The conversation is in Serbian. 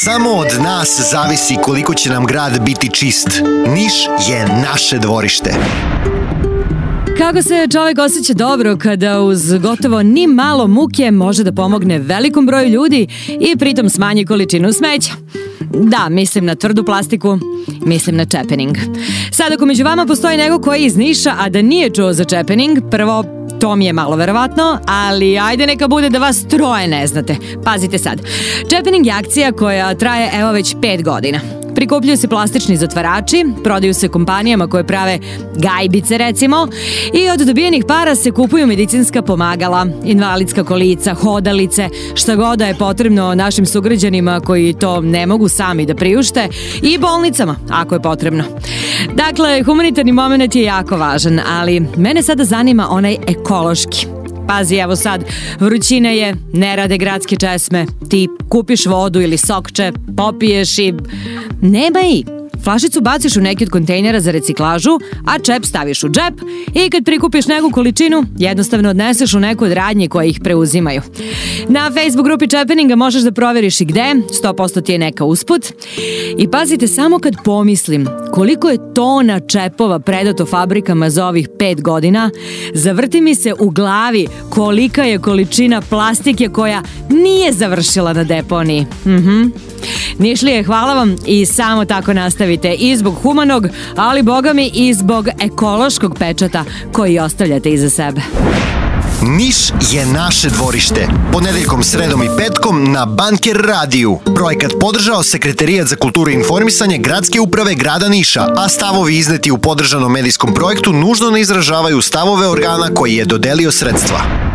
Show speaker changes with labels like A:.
A: Samo od nas zavisi koliko će nam grad biti čist. Niš je naše dvorište.
B: Kako se čovek osjeća dobro kada uz gotovo ni malo muke može da pomogne velikom broju ljudi i pritom smanji količinu smeća? Da, mislim na tvrdu plastiku, mislim na Čepening. Sad ako među vama postoji neko koji je iz Niša, a da nije čuo za Čepening, prvo, to mi je malo verovatno, ali ajde neka bude da vas troje ne znate. Pazite sad. Čepening je akcija koja traje evo već 5 godina. Prikupljaju se plastični zatvarači, prodaju se kompanijama koje prave gajbice recimo i od dobijenih para se kupuju medicinska pomagala, invalidska kolica, hodalice, šta god da je potrebno našim sugrađanima koji to ne mogu sami da priušte i bolnicama ako je potrebno. Dakle, humanitarni moment je jako važan, ali mene sada zanima onaj ekološki. Pazi, evo sad, vrućina je, ne rade gradske česme, ti kupiš vodu ili sokče, popiješ i nema i. Flašicu baciš u neki od kontejnera za reciklažu, a čep staviš u džep i kad prikupiš neku količinu, jednostavno odneseš u neku od radnji koje ih preuzimaju. Na Facebook grupi Čepeninga možeš da proveriš i gde, 100% ti je neka usput. I pazite, samo kad pomislim koliko je tona čepova predato fabrikama za ovih 5 godina, zavrti mi se u glavi kolika je količina plastike koja nije završila na deponiji. Nišlije, hvala vam i samo tako nastavite i zbog humanog, ali boga mi i zbog ekološkog pečata koji ostavljate iza sebe.
A: Niš je naše dvorište. Ponedeljkom, sredom i petkom na Banker radiju. Projekat podržao Sekretarijat za kulturu i informisanje Gradske uprave grada Niša, a stavovi izneti u podržanom medijskom projektu nužno ne izražavaju stavove organa koji je dodelio sredstva.